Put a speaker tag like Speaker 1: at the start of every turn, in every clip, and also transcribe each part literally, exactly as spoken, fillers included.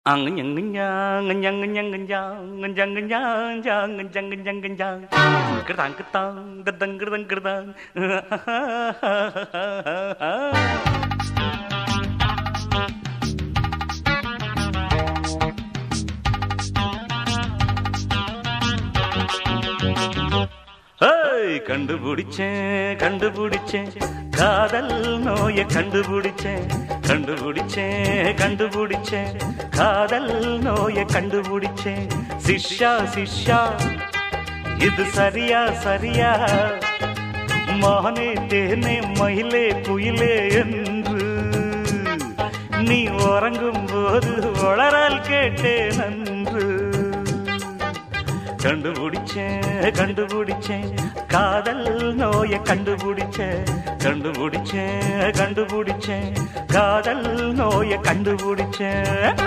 Speaker 1: கண்டுபிடிச்சேன் கண்டுபிடிச்சேன் காதல் நோய கண்டுபிடிச்சேன் கண்டுபிடிச்சேன் கண்டுபிடிச்சேன் காதல் நோய கண்டுபிடிச்சேன் சிஷ்யா சிஷ்யா இது சரியா சரியா மானே தேனே மயிலே குயிலே என்று நீ உறங்கும் போது வளரால் கேட்டேன் நன்று கண்டுபிடிச்சேன் கண்டுபிடிச்சேன் காதல் நோய கண்டுபிடிச்சேன் கண்டுபிடிச்சேன் கண்டுபிடிச்சேன் காதல் நோய கண்டுபிடிச்சேன்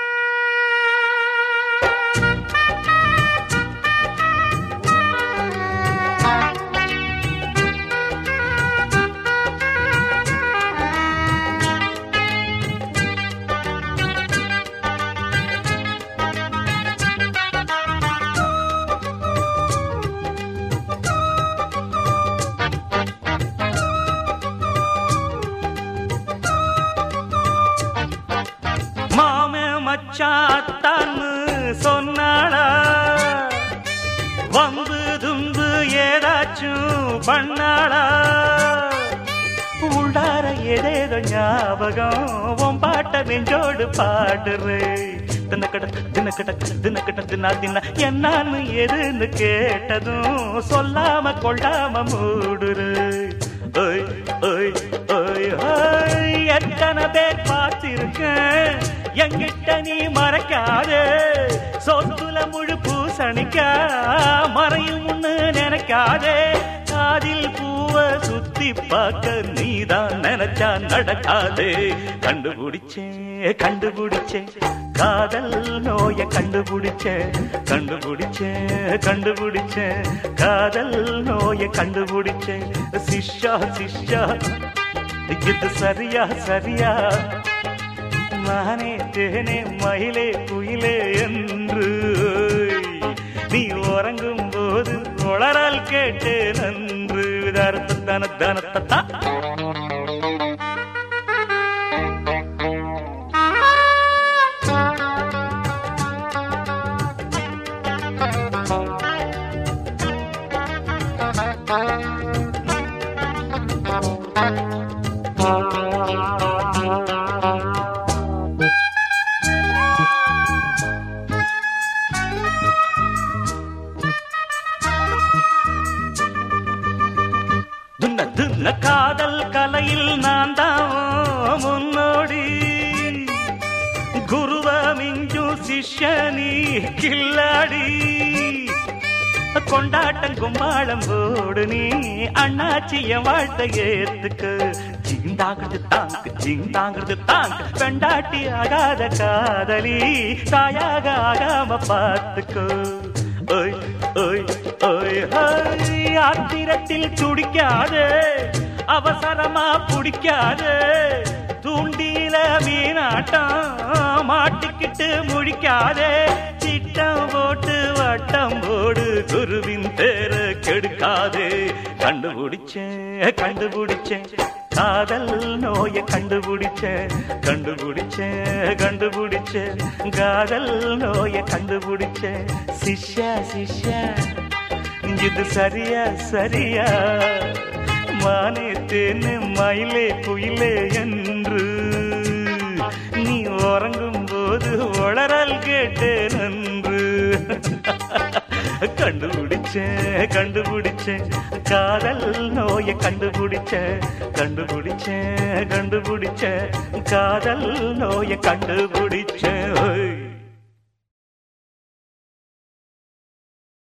Speaker 1: மச்சாத்தான்னு சொன்னாளா வந்து தும்பு ஏதாச்சும் பண்ணாளா உள்ளார ஏதேதோ ஞாபகம் உன் பாட்ட நெஞ்சோடு பாடுறே தினக்கட தினக்கட தினக்கட தினா தின என்னான்னு எதுன்னு கேட்டதும் சொல்லாம கொள்ளாம மூடுரு ஓய் ஓய் ஓய் ஓய் எத்தனை பேர் பார்த்திருக்கேன் எங்கிட்ட நீ மறைக்காதே சொத்துல முழு பூசணிக்கா மறையும் முன்னு நினைக்காதே காதில் பூவ சுத்தி பார்க்க நீதான் நினைச்சா நடக்காதே கண்டுபிடிச்சேன் கண்டுபிடிச்சேன் காதல் நோய கண்டுபிடிச்சேன் கண்டுபிடிச்சேன் கண்டுபிடிச்சேன் காதல் நோய கண்டுபிடிச்சேன் சிஷ்யா சிஷ்யா இது சரியா சரியா மானே தேனே மயிலே குயிலே என்று நீ உறங்கும் போது உளறால் கேட்டே நன்று தன தன தனத்தா காதல் கலையில் நான் தான் முன்னோடி குருவ மிஞ்சும் சிஷ்யனி கில்லாடி கொண்டாட்டம் கும்மாளம் போடு நீ அண்ணாச்சிய வாழ்த்தை ஏத்துக்கு ஜிந்தாங்கிறது தாங்கு ஜிந்தாங்கிறது தாங்கு பெண்டாட்டி ஆகாத காதலி தாயாக ஆகாம பார்த்துக்கோ ஓய் ஓய் ஓய் ஓய் ஆத்திரத்தில் துடிக்காதே அவசரமா புடிக்காதே தூண்டில மீனாட்டம் மாட்டிக்கிட்டு முழிக்காதே சிட்டம் போட்டு வட்டம் போடு குருவின் பேர கெடுக்காதே கண்டுபிடிச்சேன் கண்டுபிடிச்சேன் காதல் நோய கண்டுபிடிச்சேன் கண்டுபிடிச்சேன் கண்டுபிடிச்சேன் காதல் நோய கண்டுபிடிச்சேன் சிஷ்யா சிஷ்யா இது சரியா சரியா மானே தேனே மயிலே குயிலே என்று நீ உறங்கும் போது உளறால் கேட்டே நன்று கண்டுபிடிச்சேன் கண்டுபிடிச்சேன் காதல் நோய கண்டுபிடிச்சேன் கண்டுபிடிச்சேன் கண்டுபிடிச்சேன் காதல் நோய கண்டுபிடிச்சேன்